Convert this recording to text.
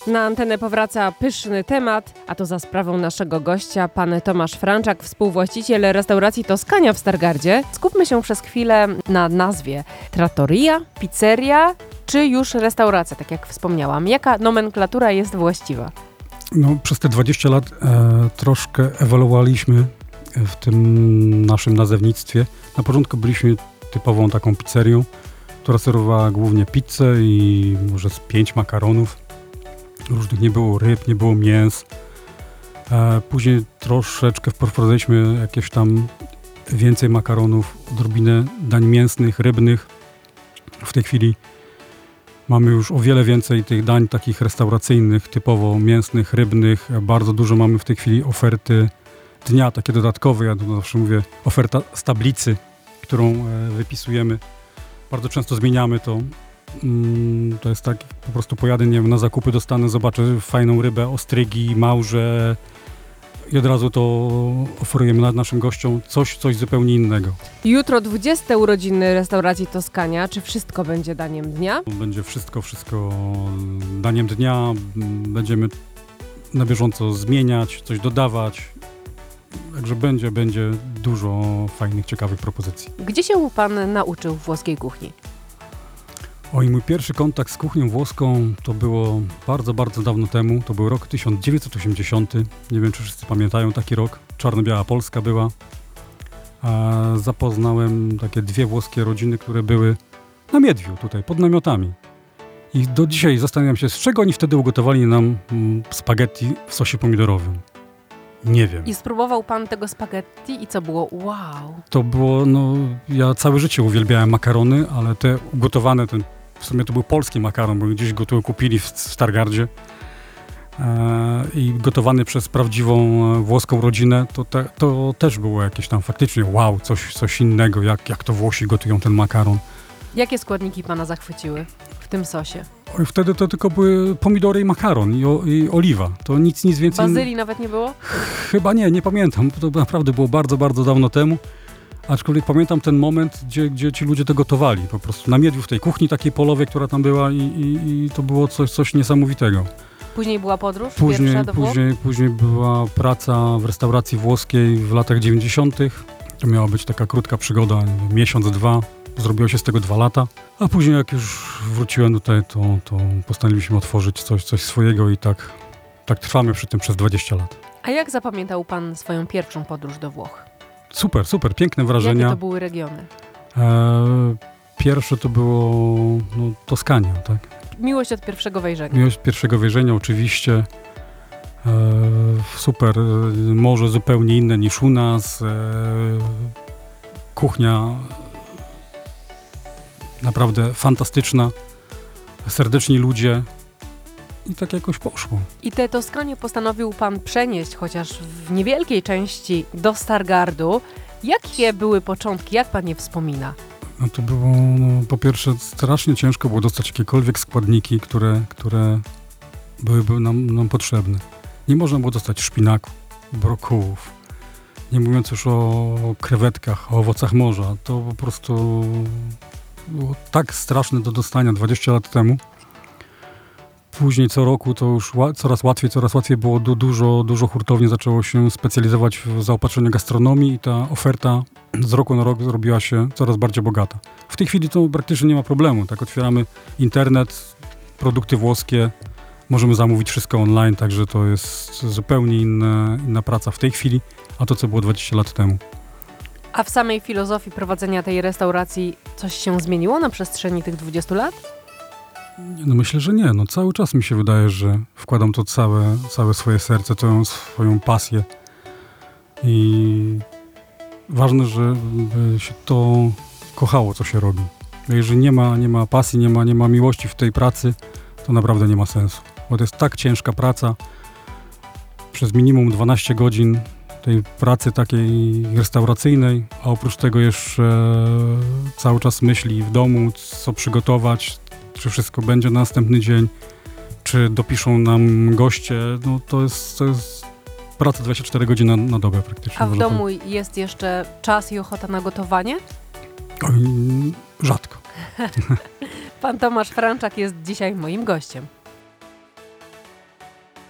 Na antenę powraca pyszny temat, a to za sprawą naszego gościa, pan Tomasz Franczak, współwłaściciel restauracji Toskania w Stargardzie. Skupmy się przez chwilę na nazwie. Trattoria, pizzeria czy już restauracja, tak jak wspomniałam? Jaka nomenklatura jest właściwa? No, przez te 20 lat troszkę ewoluowaliśmy w tym naszym nazewnictwie. Na początku byliśmy typową taką pizzerią, która serwowała głównie pizzę i może z 5 makaronów. Różnych nie było ryb, nie było mięs. Później troszeczkę wprowadziliśmy jakieś tam więcej makaronów, odrobinę dań mięsnych, rybnych. W tej chwili mamy już o wiele więcej tych dań takich restauracyjnych, typowo mięsnych, rybnych. Bardzo dużo mamy w tej chwili oferty dnia, takie dodatkowe. Ja to zawsze mówię, oferta z tablicy, którą wypisujemy. Bardzo często zmieniamy to. To jest tak, po prostu pojadę, nie wiem, na zakupy, dostanę, zobaczę fajną rybę, ostrygi, małże i od razu to oferujemy naszym gościom coś zupełnie innego. Jutro 20 urodziny restauracji Toskania. Czy wszystko będzie daniem dnia? Będzie wszystko daniem dnia. Będziemy na bieżąco zmieniać, coś dodawać. Także będzie dużo fajnych, ciekawych propozycji. Gdzie się pan nauczył włoskiej kuchni? Oj, mój pierwszy kontakt z kuchnią włoską to było bardzo, bardzo dawno temu. To był rok 1980. Nie wiem, czy wszyscy pamiętają taki rok. Czarno-biała Polska była. Zapoznałem takie 2 włoskie rodziny, które były na Miedwiu, tutaj, pod namiotami. I do dzisiaj zastanawiam się, z czego oni wtedy ugotowali nam spaghetti w sosie pomidorowym. Nie wiem. I spróbował pan tego spaghetti i co było? Wow! To było, ja całe życie uwielbiałem makarony, ale te ugotowane, w sumie to był polski makaron, bo gdzieś go tu kupili w Stargardzie i gotowany przez prawdziwą włoską rodzinę, to też było jakieś tam faktycznie wow, coś innego, jak to Włosi gotują ten makaron. Jakie składniki pana zachwyciły w tym sosie? Wtedy to tylko były pomidory i makaron i oliwa. To nic więcej. Bazylii nawet nie było? Chyba nie pamiętam. To naprawdę było bardzo, bardzo dawno temu. Aczkolwiek pamiętam ten moment, gdzie ci ludzie to gotowali. Po prostu na Miedwiu, w tej kuchni takiej polowej, która tam była i to było coś niesamowitego. Później była podróż pierwsza do Włoch? Później była praca w restauracji włoskiej w latach 90. To miała być taka krótka przygoda, miesiąc, 2. Zrobiło się z tego 2 lata, a później jak już wróciłem tutaj, to postanowiliśmy otworzyć coś swojego i tak trwamy przy tym przez 20 lat. A jak zapamiętał pan swoją pierwszą podróż do Włoch? Super, piękne wrażenia. Jakie to były regiony? Pierwsze to było Toskania, tak? Miłość od pierwszego wejrzenia. Miłość pierwszego wejrzenia oczywiście. Super, morze zupełnie inne niż u nas. Kuchnia naprawdę fantastyczna, serdeczni ludzie i tak jakoś poszło. I te Toskanie postanowił pan przenieść, chociaż w niewielkiej części, do Stargardu. Jakie były początki? Jak pan je wspomina? No to było, po pierwsze strasznie ciężko było dostać jakiekolwiek składniki, które byłyby nam potrzebne. Nie można było dostać szpinaku, brokułów, nie mówiąc już o krewetkach, o owocach morza. To po prostu było tak straszne do dostania 20 lat temu. Później co roku to już coraz łatwiej było. Dużo hurtowni zaczęło się specjalizować w zaopatrzeniu gastronomii i ta oferta z roku na rok zrobiła się coraz bardziej bogata. W tej chwili to praktycznie nie ma problemu. Tak, otwieramy internet, produkty włoskie, możemy zamówić wszystko online, także to jest zupełnie inna praca w tej chwili, a to co było 20 lat temu. A w samej filozofii prowadzenia tej restauracji coś się zmieniło na przestrzeni tych 20 lat? Myślę, że nie. Cały czas mi się wydaje, że wkładam to całe swoje serce, całą swoją pasję. I ważne, żeby się to kochało, co się robi. Jeżeli nie ma pasji, nie ma miłości w tej pracy, to naprawdę nie ma sensu. Bo to jest tak ciężka praca. Przez minimum 12 godzin tej pracy takiej restauracyjnej, a oprócz tego jeszcze cały czas myśli w domu, co przygotować, czy wszystko będzie na następny dzień, czy dopiszą nam goście. To jest praca 24 godziny na dobę praktycznie. A w domu jest jeszcze czas i ochota na gotowanie? Oj, rzadko. Pan Tomasz Franczak jest dzisiaj moim gościem.